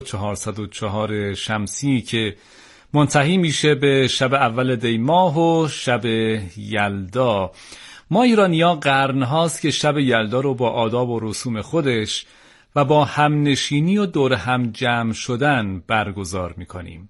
404 شمسی که منتهی میشه به شب اول دی ماه و شب یلدا. ما ایرانی‌ها قرن‌هاست که شب یلدا رو با آداب و رسوم خودش و با همنشینی و دور هم جمع شدن برگزار میکنیم.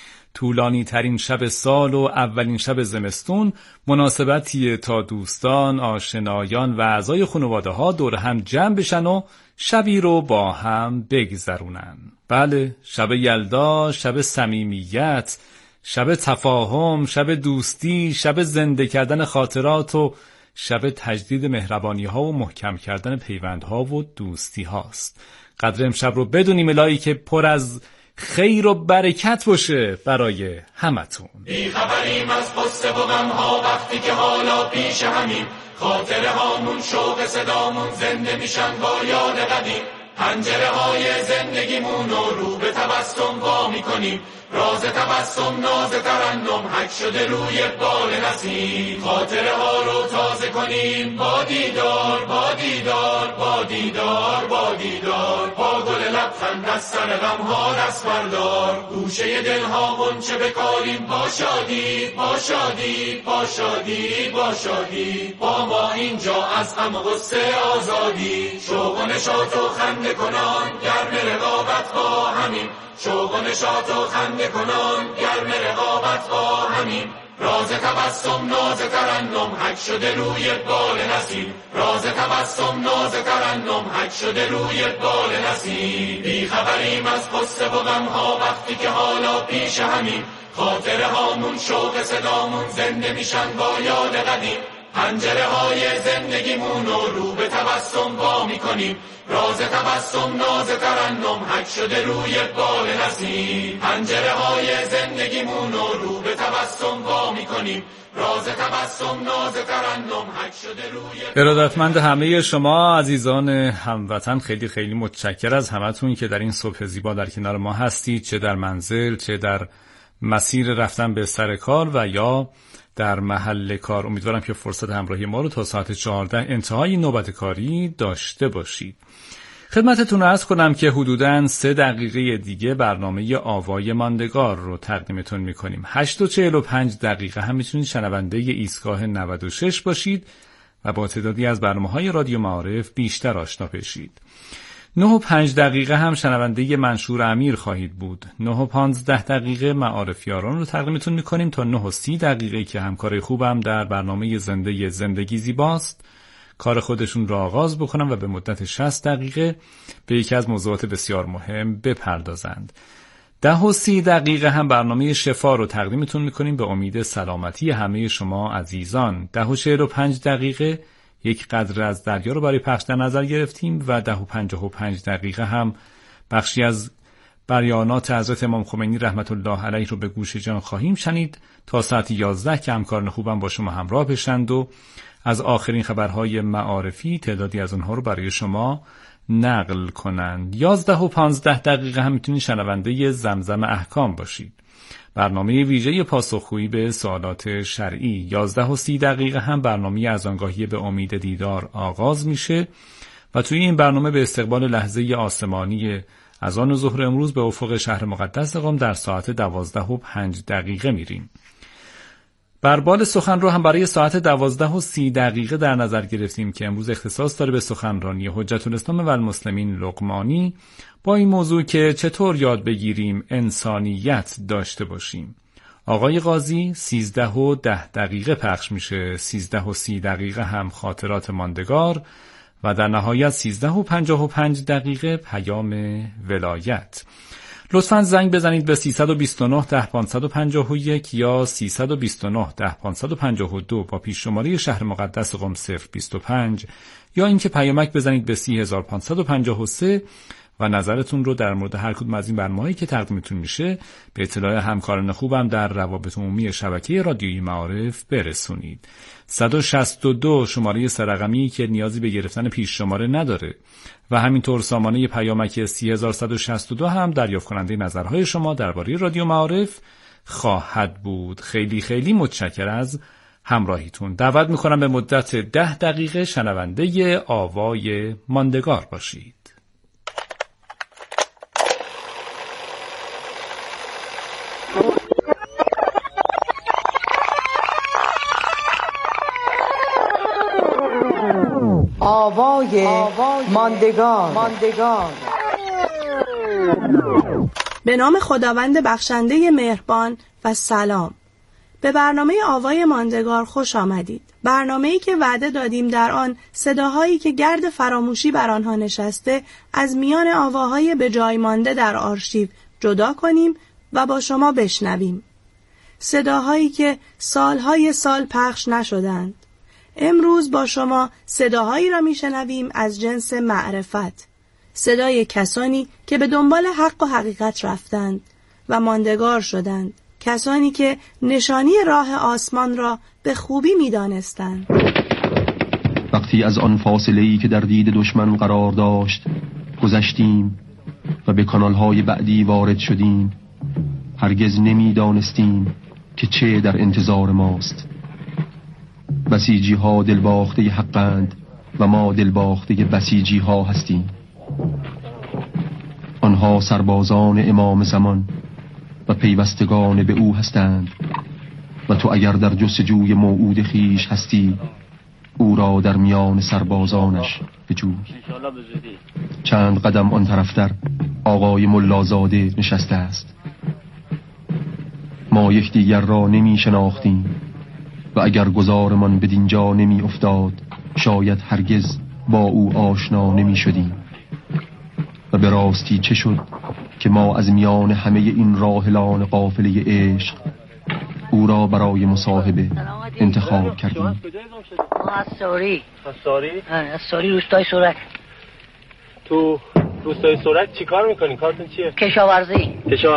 طولانی ترین شب سال و اولین شب زمستون مناسبتیه تا دوستان، آشنایان و اعضای خانواده ها دور هم جمع بشن و شبی رو با هم بگذرونن. بله، شب یلدا، شب صمیمیت، شب تفاهم، شب دوستی، شب زنده کردن خاطرات و شب تجدید مهربانی ها و محکم کردن پیوند ها و دوستی هاست. قدر امشب رو بدونیم الهی که پر از خیر و برکت باشه برای همتون. بی خبریم از قصه و غم ها وقتی که حالا پیش همیم، خاطره هامون شوق صدامون زنده میشن با یاد قدیم. پنجره های زندگیمون رو به تبسم وا میکنیم، راز تبسم ناز ترنم حک شده روی بال نسیم. خاطره ها رو تازه کنیم با دیدار، با دیدار، با دیدار، با دیدار، با گل لبخند از سر غم ها دست بردار. گوشه دل ها غنچه بکاریم با شادی، با شادی، با شادی، با شادی. با ما اینجا از غم غصه آزادی، شوق و نشاط و خنده کنان گرم رقابت با همین، شوق و نشاط و خنده کنان گرم رقابت با همین. راز تبسم ناز ترنم حک شده روی بال نسیم، راز تبسم ناز ترنم حک شده روی بال نسیم. بی خبریم از قصه و غم ها وقتی که حالا پیش همین، خاطره هامون شوق صدامون زنده میشن با یاد قدیم. پنجره های زندگیمون رو به تبسم وا میکنیم، راز تبسم ناز ترنم حک شده روی بال نسیم. پنجره های زندگیمون رو به تبسم وا میکنیم، راز تبسم ناز ترنم حک شده روی. ارادتمند همه شما عزیزان هموطن، خیلی خیلی متشکر از همتون که در این صبح زیبا در کنار ما هستید، چه در منزل، چه در مسیر رفتن به سر کار و یا در محل کار. امیدوارم که فرصت همراهی ما رو تا ساعت 14 انتهای نوبت کاری داشته باشید. خدمتتون عرض کنم که حدوداً 3 دقیقه دیگه برنامه آوای ماندگار رو تقدیمتون میکنیم. 8:45 دقیقه هم میتونید شنونده ایستگاه 96 باشید و با تعدادی از برنامه‌های رادیو معارف بیشتر آشنا بشید. 9:05 دقیقه هم شنونده منشور امیر خواهید بود. 9:15 دقیقه معارفیاران رو تقدیمتون میکنیم تا 9:30 دقیقه که همکار خوبم در برنامه زندگی زیباست کار خودشون را آغاز بکنن و به مدت 60 دقیقه به یکی از موضوعات بسیار مهم بپردازند. 10:30 دقیقه هم برنامه شفا رو تقدیمتون میکنیم به امید سلامتی همه شما عزیزان. 10:45 دقیقه یک قدر از دریا رو برای پخش در نظر گرفتیم و 10:55 دقیقه هم بخشی از بیانات حضرت امام خمینی رحمت الله علیه رو به گوش جان خواهیم شنید تا ساعت 11 که همکاران خوبم با شما همراه بشند و از آخرین خبرهای معارفی تعدادی از اونها رو برای شما نقل کنند. 11:15 دقیقه هم میتونید شنونده زمزم احکام باشید، برنامه ویژه پاسخگویی به سوالات شرعی. 11:30 دقیقه هم برنامه اذانگاهی به امید دیدار آغاز میشه و توی این برنامه به استقبال لحظه آسمانی اذان ظهر امروز به افق شهر مقدس قم در ساعت 12:05 دقیقه میریم. بربال سخن رو هم برای ساعت 12:30 دقیقه در نظر گرفتیم که امروز اختصاص داره به سخنرانی حجت الاسلام و المسلمین لقمانی با این موضوع که چطور یاد بگیریم انسانیت داشته باشیم. آقای قاضی 13:10 دقیقه پخش میشه، 13:30 دقیقه هم خاطرات ماندگار و در نهایت 13:55 دقیقه پیام ولایت. لطفاً زنگ بزنید به 329 10551 یا 329 10552 با پیش شماره شهر مقدس قم 025 یا اینکه پیامک بزنید به 30553 و نظرتون رو در مورد هر کدوم از این برنامه‌هایی که تقدیمتون میشه به اطلاع همکاران خوبم در روابط عمومی شبکه رادیویی معارف برسونید. 162 شماره سررقمی که نیازی به گرفتن پیش شماره نداره و همینطور سامانه پیامک 3162 هم دریافت کننده نظرهای شما درباره رادیو معارف خواهد بود. خیلی خیلی متشکر از همراهیتون. دعوت میکنم به مدت 10 دقیقه شنونده آوای ماندگار باشید. آوای ماندگار. به نام خداوند بخشنده مهربان و سلام. به برنامه آوای ماندگار خوش آمدید. برنامه‌ای که وعده دادیم در آن صداهایی که گرد فراموشی بر آنها نشسته از میان آواهای به جای مانده در آرشیو جدا کنیم و با شما بشنویم. صداهایی که سالهای سال پخش نشدند. امروز با شما صداهایی را میشنویم از جنس معرفت. صدای کسانی که به دنبال حق و حقیقت رفتند و ماندگار شدند. کسانی که نشانی راه آسمان را به خوبی می‌دانستند. وقتی از آن فاصله‌ای که در دید دشمن قرار داشت گذشتیم و به کانال‌های بعدی وارد شدیم، هرگز نمی‌دانستیم که چه در انتظار ماست. بسیجی‌ها دلباخته حقند و ما دلباخته بسیجی‌ها هستیم. آنها سربازان امام زمان و پیوستگان به او هستند و تو اگر در جستجوی موعود خیش هستی او را در میان سربازانش بجوی. چند قدم آن طرفتر آقای ملازاده نشسته است. ما یکدیگر را نمی شناختیم و اگر گذارمان به دینجا نمی افتاد شاید هرگز با او آشنا نمی شدیم. و به راستی چه شد که ما از میان همه این راحلان قافله عشق او را برای مصاحبه انتخاب کردیم. ما از ساری روستای سرک. تو روستای سرک چی کار میکنی؟ کارتون چیه؟ کشاورزی.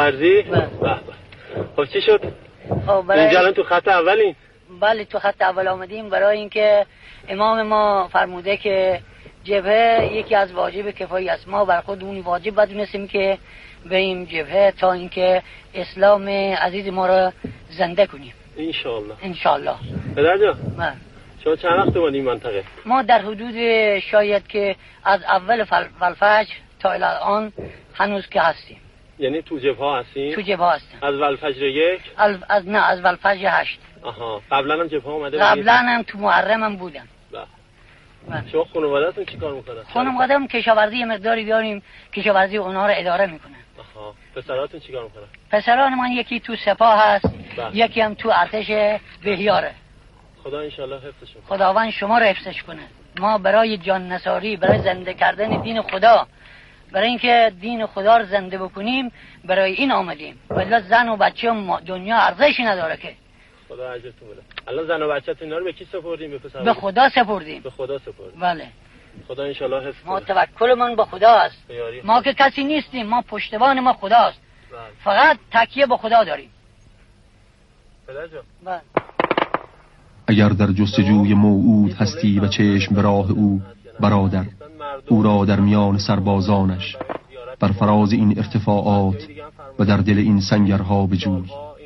خب چی شد؟ اینجا الان تو خط اولین؟ بله تو خط اول آمدیم برای اینکه امام ما فرموده که جبهه یکی از واجب کفایی است. ما بر خودمون واجب بدونستیم که بریم جبهه تا اینکه اسلام عزیز ما را زنده کنیم انشالله. پدر جان شما چند وقت اومدید این منطقه؟ ما در حدود شاید که از اول ولفجر تا الان هنوز که هستیم. یعنی تو جبهه هستیم؟ تو جبهه هستیم. از ولفجر 1؟ از ولفجر 8. آها. قبلا هم جبهه اومده؟ قبلا هم تو محرم هم بودم. شما خانواده‌تون چی کار میکنن؟ خانواده‌ام کشاورزی مقداری بیاریم، کشاورزی اونها رو اداره میکنن. آها. پسراتون چی کار میکنن؟ پسران من یکی تو سپاه هست، یکی هم تو ارتش بهیاره. خدا انشالله حفظشون. خداوند شما رو حفظش کنه. ما برای جان نثاری، برای زنده کردن دین خدا، برای اینکه دین خدا رو زنده بکنیم برای این آمدیم. ولی زن و بچه دنیا ارزشی نداره که. خدا اجرتون بده. الان زن و بچه‌تون اینا رو به کی سپردیم؟ به پسر؟ به خدا سپردیم. به خدا سپردیم. بله. خدا انشالله حفظ کنه. ما توکلمون به خدا است. ما که کسی نیستیم، ما پشتوان ما خداست. فقط تکیه به خدا داریم. پدر جان. بله. اگر در جستجوی موعود هستی و چشم به راه او برادر، او را در میان سربازانش بر فراز این ارتفاعات و در دل این سنگرها بجوی.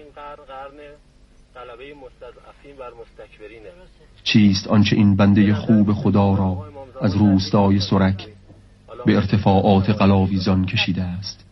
چیست آنچه این بنده خوب خدا را از روستای سرک به ارتفاعات قلاویزان کشیده است؟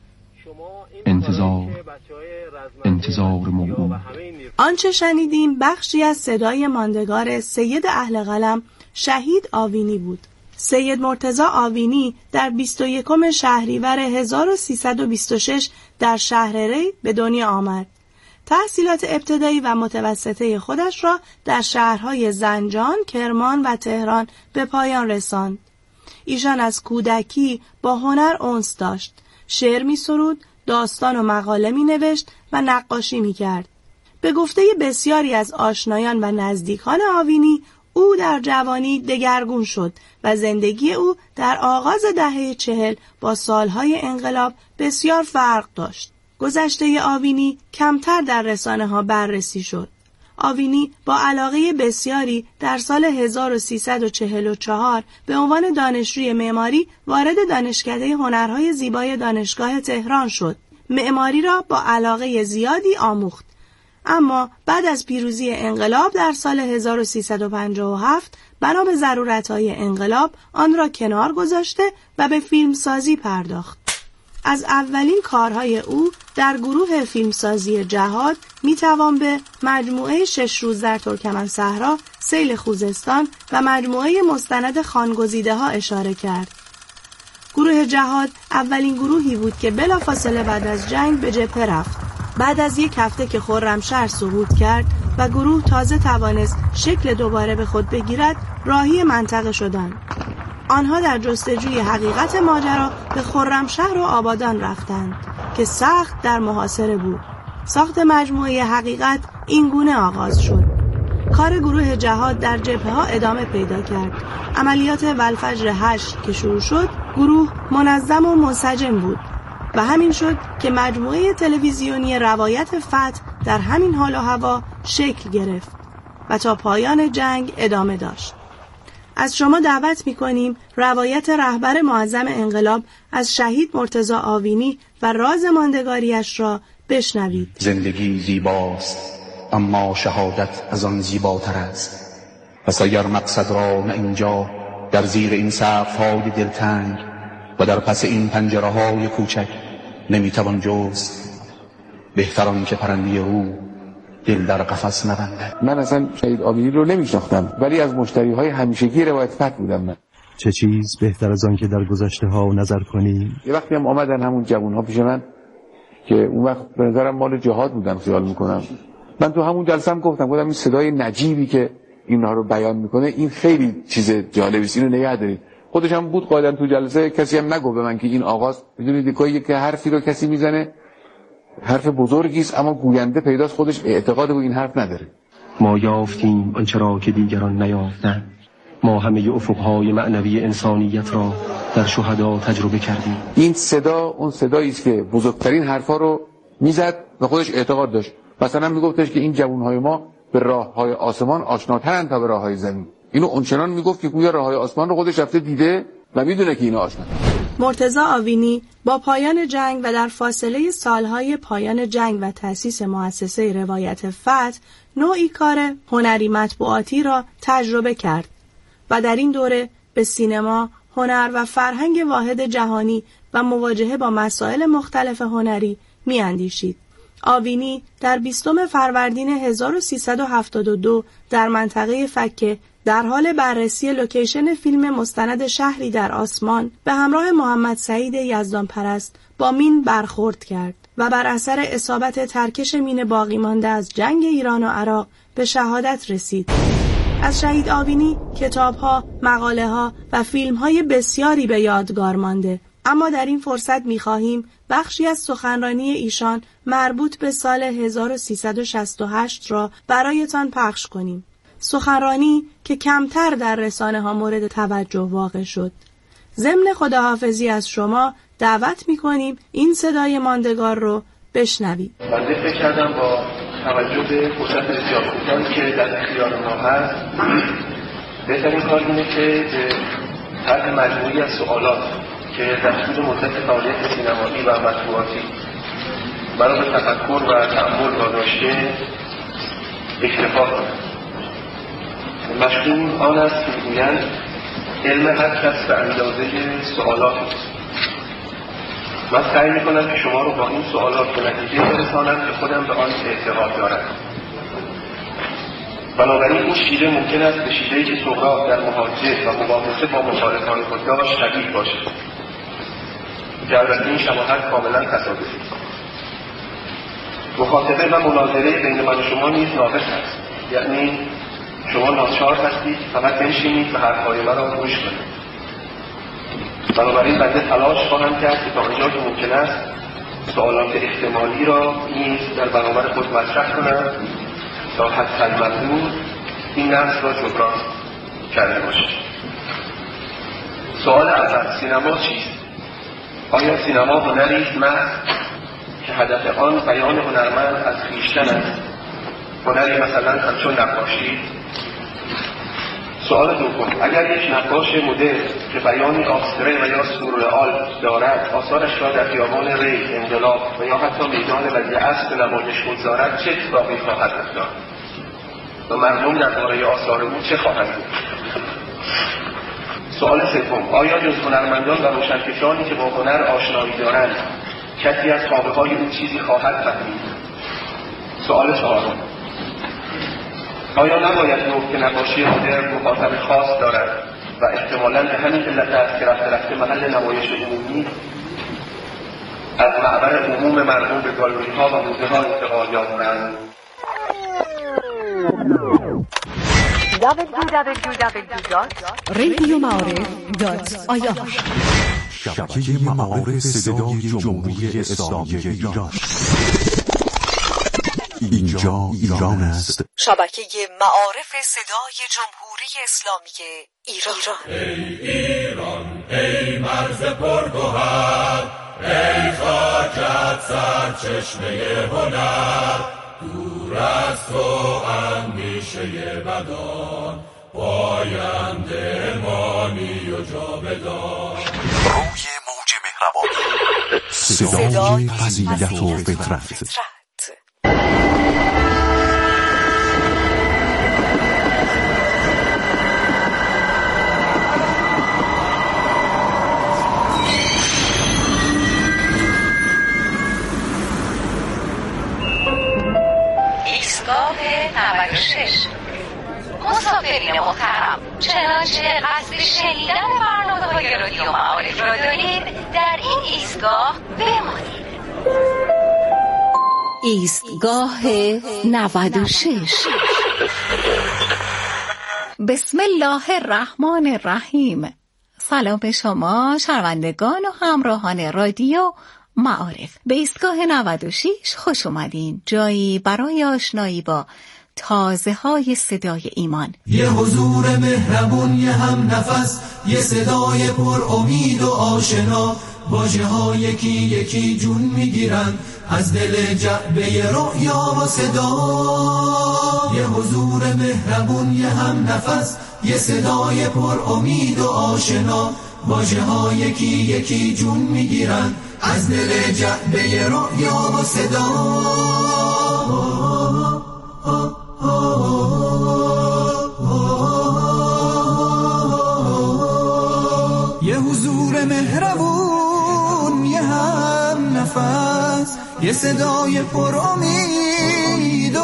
انتظار موعود. آنچه شنیدیم بخشی از صدای ماندگار سید اهل قلم شهید آوینی بود. سید مرتضی آوینی در 21 شهریور 1326 در شهر ری به دنیا آمد. تحصیلات ابتدایی و متوسطه خودش را در شهرهای زنجان، کرمان و تهران به پایان رساند. ایشان از کودکی با هنر انس داشت. شعر می سرود، داستان و مقاله می نوشت و نقاشی می کرد. به گفته بسیاری از آشنایان و نزدیکان آوینی، او در جوانی دگرگون شد و زندگی او در آغاز دهه 40 با سالهای انقلاب بسیار فرق داشت. گذشته آوینی کمتر در رسانه‌ها بررسی شد. آوینی با علاقه بسیاری در سال 1344 به عنوان دانشجوی معماری وارد دانشکده هنرهای زیبای دانشگاه تهران شد. معماری را با علاقه زیادی آموخت. اما بعد از پیروزی انقلاب در سال 1357 بنا به ضرورت‌های انقلاب آن را کنار گذاشته و به فیلمسازی پرداخت. از اولین کارهای او در در گروه فیلمسازی جهاد میتوان به مجموعه 6 روز در ترکمنصحرا، سیل خوزستان و مجموعه مستند خانگزیده ها اشاره کرد. گروه جهاد اولین گروهی بود که بلافاصله بعد از جنگ به جبهه رفت. بعد از یک هفته که خرمشهر سقوط کرد و گروه تازه توانست شکل دوباره به خود بگیرد، راهی منطقه شدند. آنها در جستجوی حقیقت ماجرا به خرمشهر و آبادان رفتند که سخت در محاصره بود. ساخت مجموعه حقیقت این گونه آغاز شد. کار گروه جهاد در جبهه‌ها ادامه پیدا کرد. عملیات والفجر 8 که شروع شد، گروه منظم و منسجم بود و همین شد که مجموعه تلویزیونی روایت فتح در همین حال و هوا شکل گرفت و تا پایان جنگ ادامه داشت. از شما دعوت می‌کنیم روایت رهبر معظم انقلاب از شهید مرتضی آوینی و راز ماندگاریش را بشنوید. زندگی زیباست اما شهادت از آن زیباتر است. پس اگر مقصد را نه اینجا در زیر این سقف‌های دلتنگ و در پس این پنجره‌های کوچک نمیتوان جست، بهتر آن که پرنده رو دل در قفس نبندد. من اصلا شهید آوینی رو نمیشناختم، ولی از مشتری‌های همیشگی روایت فتح بودم. من چه چیز بهتر از آن که در گذشته ها نظر کنیم؟ یه وقتی هم آمدن همون جوان‌ها پیش من که اون وقت به نظرم مال جهاد بودن خیال میکنم. من تو همون جلسه هم گفتم این صدای نجیبی که اینها رو بیان میکنه این خیلی چیز جالبی است، اینو نگه دارید. خودش هم بود قاعدن تو جلسه، کسی هم نگفت به من که این آغاز، میدونید که حرفی رو کسی میزنه حرف بزرگی است اما گوینده پیداست خودش اعتقاد به این حرف نداره. ما یافتیم آنچه را که دیگران نیافتند. ما همه افقهای معنوی انسانیت را در شهدا تجربه کردیم. این صدا اون صدایی است که بزرگترین حرفا رو میزد و خودش اعتقاد داشت. مثلا میگفتش که این جوانهای ما به راههای آسمان آشناترند تا به راههای زمین. اینو اونچنان میگفت که گویا راههای آسمان رو خودش رفته دیده و میدونه که اینا آشناست. مرتضی آوینی با پایان جنگ و در فاصله سالهای پایان جنگ و تأسیس مؤسسه روایت فتح نوعی کار هنری مطبوعاتی را تجربه کرد و در این دوره به سینما، هنر و فرهنگ واحد جهانی و مواجهه با مسائل مختلف هنری می‌اندیشید. آوینی در 20 فروردین 1372 در منطقه فکه در حال بررسی لوکیشن فیلم مستند شهری در آسمان به همراه محمد سعید یزدانپرست با مین برخورد کرد و بر اثر اصابت ترکش مین باقی مانده از جنگ ایران و عراق به شهادت رسید. از شهید آوینی کتاب‌ها، مقاله‌ها و فیلم‌های بسیاری به یادگار مانده، اما در این فرصت می‌خواهیم بخشی از سخنرانی ایشان مربوط به سال 1368 را برایتان پخش کنیم. سخنرانی که کمتر در رسانه‌ها مورد توجه واقع شد. ضمن خداحافظی از شما دعوت می‌کنیم این صدای ماندگار رو بشنوید. من فکر کردم با توجه به فرصت بسیار کوتاهی که در اختیار ما هست، بهترین کار اینه که به طرح مجموعی از سوالات که در طول مدت فعالیت سینمایی و مطبوعاتی برای به تفکر و تأمل واداشته اکتفا کنم. مشغول آن است که میگویند علم هر کس به اندازه سوالات است. من سعی میکنم که شما رو با این سوالات به نتیجه برسانم که خودم به آن اعتقاد دارم. بنابراین این شیوه ممکن است به شیوهی که سقراط در محاجه و مباحثه با مخالفان خود داشت شبیه باشد، که البته این شباهت کاملا تصادفی است. مخاطبه و مناظره بین من و شما نیز ناقص است، یعنی شما ناچار هستید فقط بنشینید و حرفهای من را گوش کنید. بنابراین بنده تلاش خواهم کرد که تا آنجا که ممکن است سوالات احتمالی را نیز در برابر خود مطرح کنم تا حداقل این نقص را جبران کرده باشد. سوال اول، سینما چیست؟ آیا سینما هنری است محض که هدف آن بیان هنرمند از خویشتن است؟ هنری مثلا همچون نقاشی؟ سوال دوم، اگر یک نقاش مدرن که بیانی ابستره و یا سورئال دارد آثارش را در خیابان ری، انقلاب و یا حتی میدان ولی عصر به نمایش بگذارد چه اتفاقی خواهد افتاد و مردم درباره آثار او چه خواهند بود؟ سوال سوم، آیا جز هنرمندان و روشنفکرانی که با هنر آشنایی دارند کسی از تابعهای اون چیزی خواهد فهمید. سوال چهارم: آیا نباید گفت که نقاشی مدرن مخاطب خاص دارد و احتمالاً به همین علت است که رفته محل نمایش عمومی از معبر عموم مردم به گالری‌ها و موزه‌ها انتقال یافتند؟ www.radiomعارف.ir شبکه معارف صدای جمهوری اسلامی ایران. اینجا ایران است. شبکه معارف صدای جمهوری اسلامی ایران. ای ایران، ای مرز پرگوهر، ای خاکت سرچشمه هنر، دور از تو اندیشه بدان، پاینده مانی و جاودان. روی موج مهربان، صدای فضیلت و فطرت. ایستگاه 96. مسافرین محترم، چنانچه قصد شنیدن برنامه‌های رادیو معارف را دارید، در این ایستگاه بمانید. ایستگاه 96. بسم الله الرحمن الرحیم. سلام به شما شنوندگان و همراهان رادیو معارف. به ایستگاه 96 خوش اومدین، جایی برای آشنایی با تازه های صدای ایمان. یه حضور مهربون، یه هم نفس، یه صدای پر امید و آشنا، واژه ها یکی یکی جون میگیرن از دل جعبه رؤیا و صدا. یه حضور مهربون، یه هم نفس، یه صدای پر امید و آشنا، واژه ها یکی یکی جون میگیرن از دل جعبه رؤیا و صدا. یه حضور مهربون، یه هم نفس، یه صدای پر امید و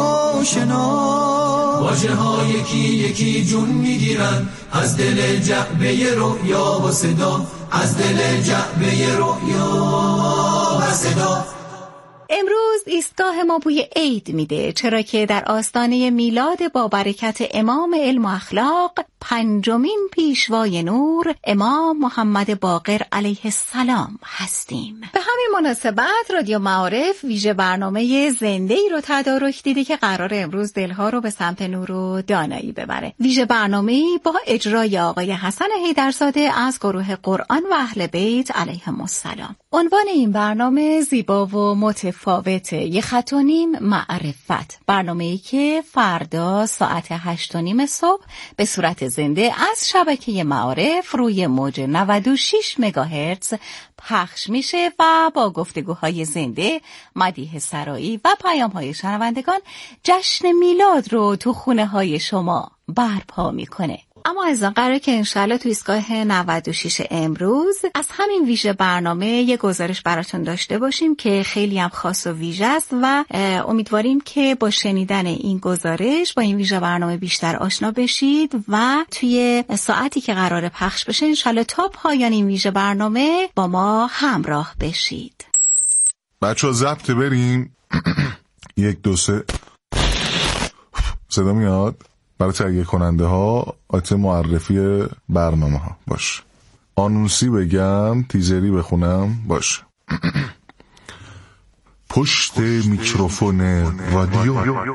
آشنا، واژه ها یکی یکی جون میگیرن از دل جعبه رؤیا و صدا، از دل جعبه رؤیا و صدا. امروز ایستگاه ما بوی عید میده، چرا که در آستانه میلاد با برکت امام علم و اخلاق، پنجمین پیشوای نور، امام محمد باقر علیه السلام هستیم. به همین مناسبت رادیو معارف ویژه برنامه زنده‌ای رو تدارک دیده که قرار امروز دلها رو به سمت نور و دانایی ببره. ویژه برنامه‌ای با اجرای آقای حسن حیدرزاده از گروه قرآن و اهل بیت علیهم السلام. عنوان این برنامه زیبا و متفاوته، یه خط و نیم معرفت. برنامه‌ای که فردا ساعت 8:30 صبح به صورت زنده از شبکه معارف روی موج 96 مگاهرتز پخش میشه و با گفتگوهای زنده، مدیح سرایی و پیام‌های شنوندگان جشن میلاد رو تو خونه های شما برپا میکنه. اما از آن قراره که انشالله تو ایستگاه 96 امروز از همین ویژه برنامه یه گزارش براتون داشته باشیم که خیلی هم خاص و ویژه است و امیدواریم که با شنیدن این گزارش با این ویژه برنامه بیشتر آشنا بشید و توی ساعتی که قراره پخش بشه انشالله تا پایان این ویژه برنامه با ما همراه بشید. بچه‌ها ضبط بریم. 1 2 3 صدا میاد؟ برای تهیه کننده ها آیت معرفی برنامه ها باش. آنونسی بگم، تیزری بخونم باش. پشت میکروفون رادیو.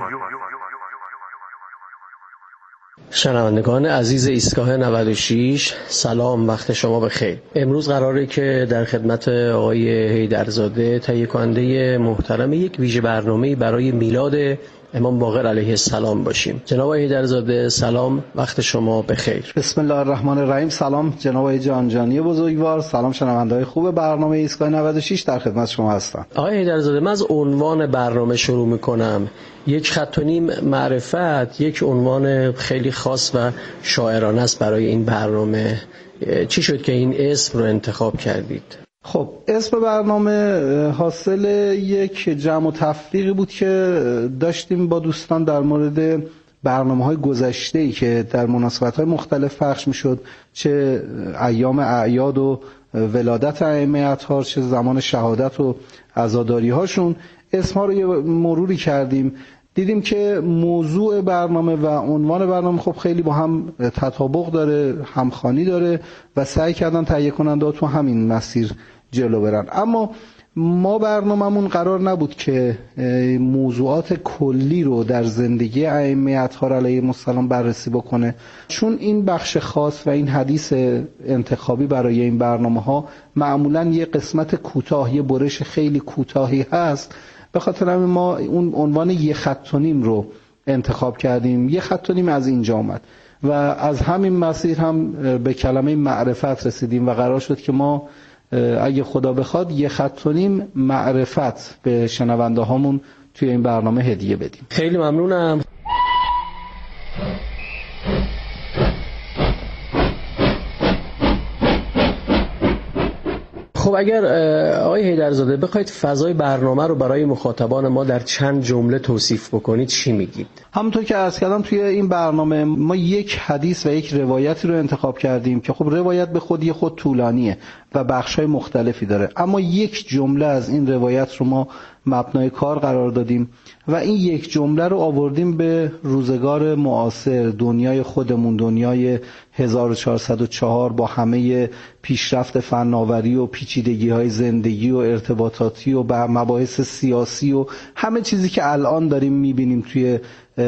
شنوندگان عزیز ایستگاه 96 سلام، وقت شما بخیر. امروز قراره که در خدمت آقای حیدرزاده تهیه کننده محترم یک ویژه برنامه‌ای برای میلاد امام باقر علیه السلام باشیم. جناب حیدرزاده سلام، وقت شما بخیر. بسم الله الرحمن الرحیم. سلام جناب جانجانی بزرگوار، سلام شنونده‌های خوب برنامه ایستگاه 96 در خدمت شما هستم. آقای حیدرزاده من از عنوان برنامه شروع میکنم. 1 خط و نیم معرفت یک عنوان خیلی خاص و شاعرانه است برای این برنامه. چی شد که این اسم رو انتخاب کردید؟ خب اسم برنامه حاصل یک جمع و تفریقی بود که داشتیم با دوستان در مورد برنامه‌های گذشته‌ای که در مناسبت‌های مختلف پخش می‌شد، چه ایام اعیاد و ولادت ائمه اطهار، چه زمان شهادت و عزاداری‌هاشون. اسم‌ها رو یه مروری کردیم، دیدیم که موضوع برنامه و عنوان برنامه خب خیلی با هم تطابق داره، همخوانی داره و سعی کردن تهیه کننده تو همین مسیر جلو برن. اما ما برنامه‌مون قرار نبود که موضوعات کلی رو در زندگی ائمه اطهار علیهم السلام بررسی بکنه، چون این بخش خاص و این حدیث انتخابی برای این برنامه‌ها معمولاً یه قسمت کوتاه، یه برش خیلی کوتاهی هست. به خاطر همین ما اون عنوان 1 خط و نیم رو انتخاب کردیم. 1 خط و نیم از اینجا آمد و از همین مسیر هم به کلمه معرفت رسیدیم و قرار شد که ما اگه خدا بخواد 1 خط و نیم معرفت به شنونده هامون توی این برنامه هدیه بدیم. خیلی ممنونم. خب اگر آقای حیدرزاده بخواید فضای برنامه رو برای مخاطبان ما در چند جمله توصیف بکنید چی میگید؟ همونطور که عرض کردم توی این برنامه ما یک حدیث و یک روایتی رو انتخاب کردیم که خب روایت به خودی خود طولانیه و بخش‌های مختلفی داره، اما یک جمله از این روایت رو ما مبنای کار قرار دادیم و این یک جمله رو آوردیم به روزگار معاصر، دنیای خودمون، دنیای 1404 با همه پیشرفت فناوری و پیچیدگی‌های زندگی و ارتباطاتی و مباحث سیاسی و همه چیزی که الان داریم می‌بینیم توی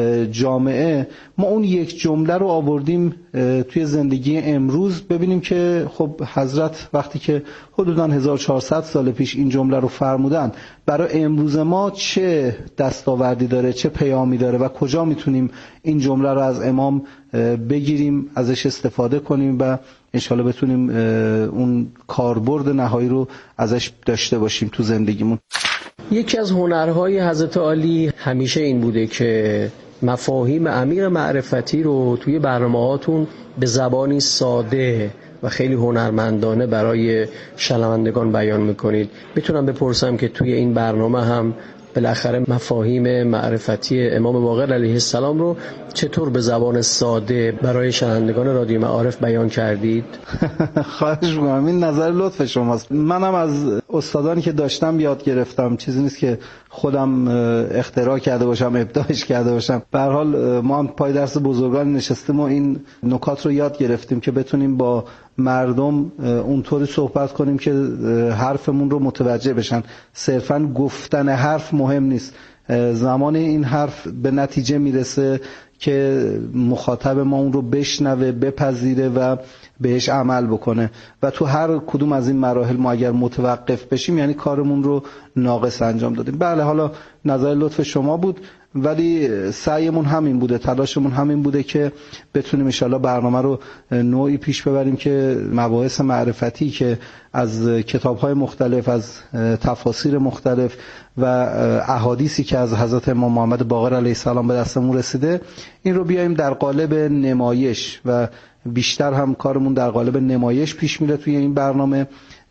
جامعه. ما اون یک جمله رو آوردیم توی زندگی امروز، ببینیم که خب حضرت وقتی که حدوداً 1400 سال پیش این جمله رو فرمودن، برای امروز ما چه دستاوردی داره، چه پیامی داره و کجا میتونیم این جمله رو از امام بگیریم، ازش استفاده کنیم و انشالله بتونیم اون کاربرد نهایی رو ازش داشته باشیم تو زندگیمون. یکی از هنرهای حضرت عالی همیشه این بوده که مفاهیم عمیق معرفتی رو توی برنامه‌هاتون به زبانی ساده و خیلی هنرمندانه برای شنوندگان بیان میکنید. میتونم بپرسم که توی این برنامه هم بالاخره مفاهیم معرفتی امام باقر علیه السلام رو چطور به زبان ساده برای شنوندگان رادیو معارف بیان کردید؟ خواهش می‌کنم، این نظر لطف شماست. منم از استادانی که داشتم یاد گرفتم، چیزی نیست که خودم اختراع کرده باشم، ابداعش کرده باشم. به هر حال ما هم پای درس بزرگان نشستیم و این نکات رو یاد گرفتیم که بتونیم با مردم اونطوری صحبت کنیم که حرفمون رو متوجه بشن. صرفاً گفتن حرف مهم نیست، زمان این حرف به نتیجه میرسه که مخاطب ما اون رو بشنوه، بپذیره و بهش عمل بکنه و تو هر کدوم از این مراحل ما اگر متوقف بشیم یعنی کارمون رو ناقص انجام دادیم. بله، حالا نظر لطف شما بود ولی سعیمون همین بوده، تلاشمون همین بوده که بتونیم انشالله برنامه رو نوعی پیش ببریم که مباحث معرفتی که از کتاب‌های مختلف، از تفاسیر مختلف و احادیثی که از حضرت امام محمد باقر علیه السلام به دستمون رسیده، این رو بیایم در قالب نمایش و بیشتر هم کارمون در قالب نمایش پیش میره توی این برنامه.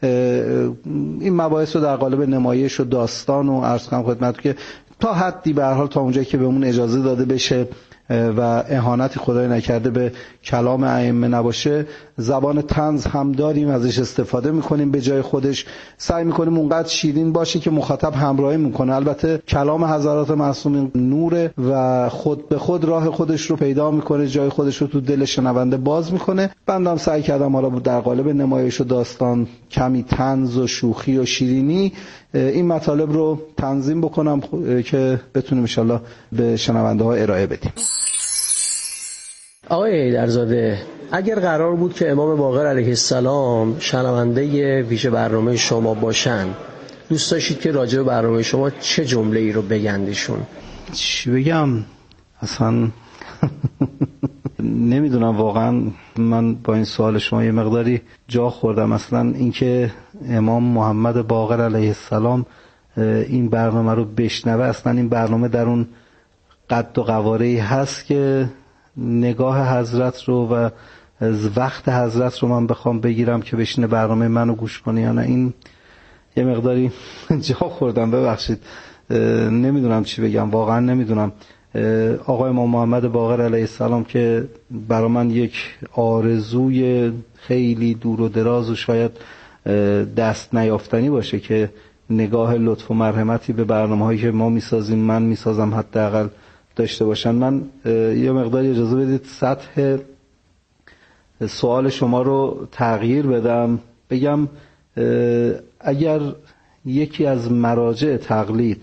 این مباحث رو در قالب نمایش و داستان و عرض کنم خدمت که تا حدی به هر حال تا اونجایی که بهمون اجازه داده بشه و اهانتی خدای نکرده به کلام ائمه نباشه، زبان طنز هم داریم، ازش استفاده میکنیم، به جای خودش سعی میکنیم اونقدر شیرین باشه که مخاطب همراهی میکنه. البته کلام حضرات معصومین نوره و خود به خود راه خودش رو پیدا میکنه، جای خودش رو تو دل شنونده باز میکنه. بندم سعی کردم حالا در قالب نمایش و داستان، کمی طنز و شوخی و شیرینی این مطالب رو تنظیم بکنم که بتونیم ان شاءالله به شنونده ها ارائه بدیم. آقای حیدرزاده، اگر قرار بود که امام باقر علیه السلام شنونده ویژه برنامه شما باشن، دوست داشتید که راجع به برنامه شما چه جمله ای رو بگندشون؟ چی بگم؟ اصلا نمیدونم واقعا. من با این سوال شما یه مقداری جا خوردم. اصلا اینکه امام محمد باقر علیه السلام این برنامه رو بشنوه، اصلا این برنامه در اون قد و قواره‌ای هست که نگاه حضرت رو و از وقت حضرت رو من بخوام بگیرم که بشینه برنامه منو گوش کنه یا نه، این یه مقداری جا خوردم، ببخشید. نمیدونم چی بگم، واقعا نمیدونم. آقای امام محمد باقر علیه السلام که برای من یک آرزوی خیلی دور و دراز و شاید دست نیافتنی باشه که نگاه لطف و مرحمتی به برنامه‌هایی که ما میسازیم، من میسازم حداقل داشته باشن. من یه مقداری اجازه بدید سطح سوال شما رو تغییر بدم، بگم اگر یکی از مراجع تقلید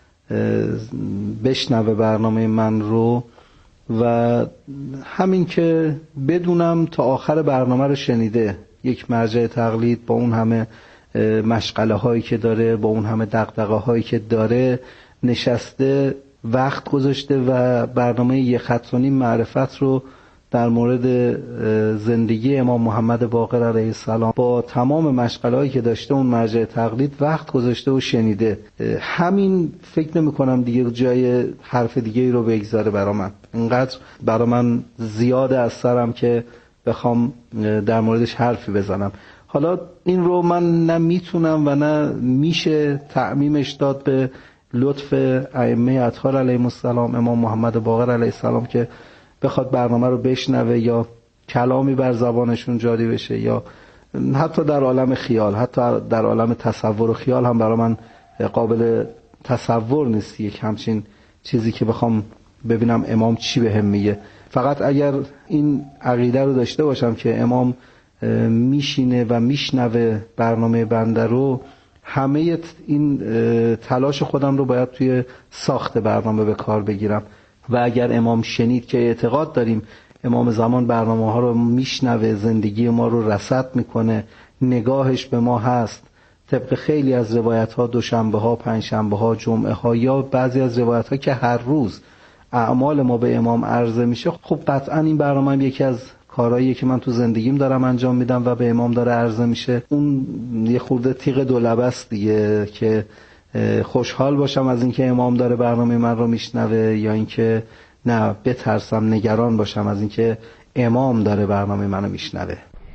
بشنوه برنامه من رو و همین که بدونم تا آخر برنامه رو شنیده، یک مرجع تقلید با اون همه مشغله هایی که داره، با اون همه دغدغه هایی که داره، نشسته وقت گذاشته و برنامه 1 خط و نیم معرفت رو در مورد زندگی امام محمد باقر علیه السلام با تمام مشغله‌هایی که داشته اون مرجع تقلید وقت گذاشته و شنیده، همین فکر نمی‌کنم دیگه جای حرف دیگه‌ای رو بگذاره برا من. اینقدر برا من زیاده از سرم که بخوام در موردش حرفی بزنم. حالا این رو من نه میتونم و نه میشه تعمیمش داد به لطف ائمه اطهار علیهم السلام، امام محمد باقر علیه السلام که بخواد برنامه رو بشنوه یا کلامی بر زبانشون جاری بشه، یا حتی در عالم خیال، حتی در عالم تصور و خیال هم برای من قابل تصور نیست یک همچین چیزی که بخوام ببینم امام چی بهم میگه. فقط اگر این عقیده رو داشته باشم که امام میشینه و میشنوه برنامه بنده رو، همه این تلاش خودم رو باید توی ساخت برنامه به کار بگیرم. و اگر امام شنید که اعتقاد داریم امام زمان برنامه ها رو میشنوه، زندگی ما رو رصد میکنه، نگاهش به ما هست، طبق خیلی از روایت ها دوشنبه ها، پنجشنبه ها، جمعه ها، یا بعضی از روایت ها که هر روز اعمال ما به امام عرضه میشه، خب قطعا این برنامه هم یکی از کارهاییه که من تو زندگیم دارم انجام میدم و به امام داره عرضه میشه. اون یه خورده تیغ دولبه است دیگه، که خوشحال باشم از اینکه امام داره برنامه من رو میشنوه، یا اینکه نه بترسم، نگران باشم از اینکه امام داره برنامه منو میشنوه.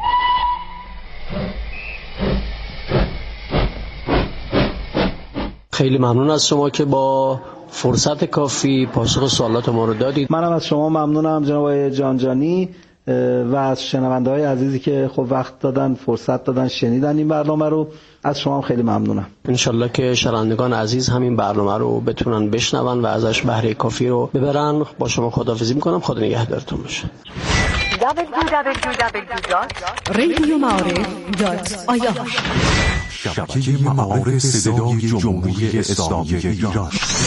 خیلی ممنون از شما که با فرصت کافی پاسخ سوالات ما رو دادید. منم از شما ممنونم جناب آقای جانجانی و از شنونده‌های عزیزی که خب وقت دادن، فرصت دادن، شنیدن این برنامه رو. از شما هم خیلی ممنونم. انشالله که شنوندگان عزیز همین برنامه رو بتونن بشنون و ازش بهره کافی رو ببرن. با شما خداحافظی میکنم. خدا نگهدارتون باشه. www.radioma'arif.ir شبکه معارف صدای جمهوری اسلامی ایران.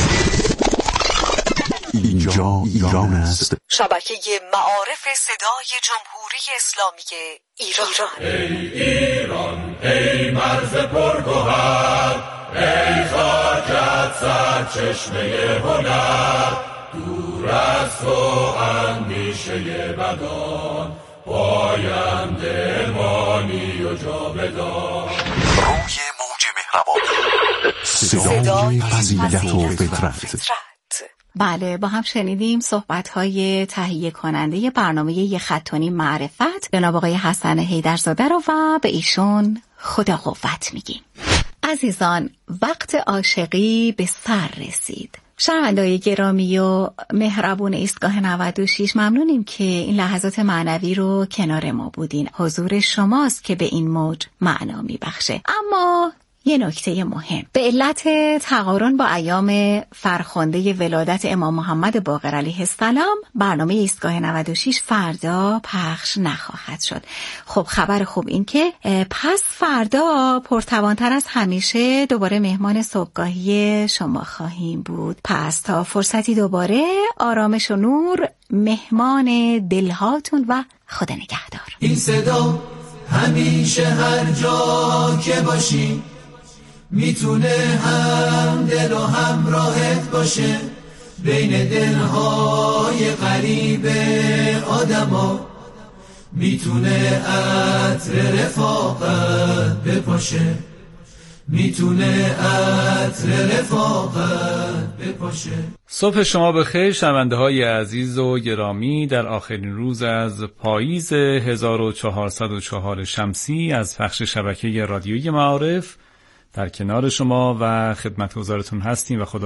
اینجا ایران است. شبکه معارف صدای جمهوری اسلامی ایران. ای ایران، ای مرز پرگوهر، ای خاکت سرچشمه هنر، دور از تو اندیشه بدان، پاینده مانی و جاودان. روی موج مهربانی، صدای فضیلت و فطرت. بله، با هم شنیدیم صحبت‌های تهیه کننده برنامه 1 خط و نیم معرفت جناب آقای حسن حیدرزاده رو و به ایشون خدا قوت میگیم. عزیزان، وقت عاشقی به سر رسید. شنونده‌های گرامی و مهربون ایستگاه 96، ممنونیم که این لحظات معنوی رو کنار ما بودین. حضور شماست که به این موج معنا میبخشه. اما یه نکته مهم، به علت تقارن با ایام فرخنده ولادت امام محمد باقر علیه السلام، برنامه ایستگاه 96 فردا پخش نخواهد شد. خب خبر خوب این که پس فردا پرتوانتر از همیشه دوباره مهمان صبحگاهی شما خواهیم بود. پس تا فرصتی دوباره، آرامش و نور مهمان دلهاتون و خدا نگهدار. این صدا همیشه هر جا که باشی میتونه هم دل و هم راحت باشه، بین دلهای غریب آدما میتونه عطر رفاقت بپاشه، میتونه عطر رفاقت بپاشه. صبح شما بخیر شنونده های عزیز و گرامی. در آخرین روز از پاییز 1404 شمسی از پخش شبکه رادیویی معارف در کنار شما و خدمتگزارتون هستیم و خدا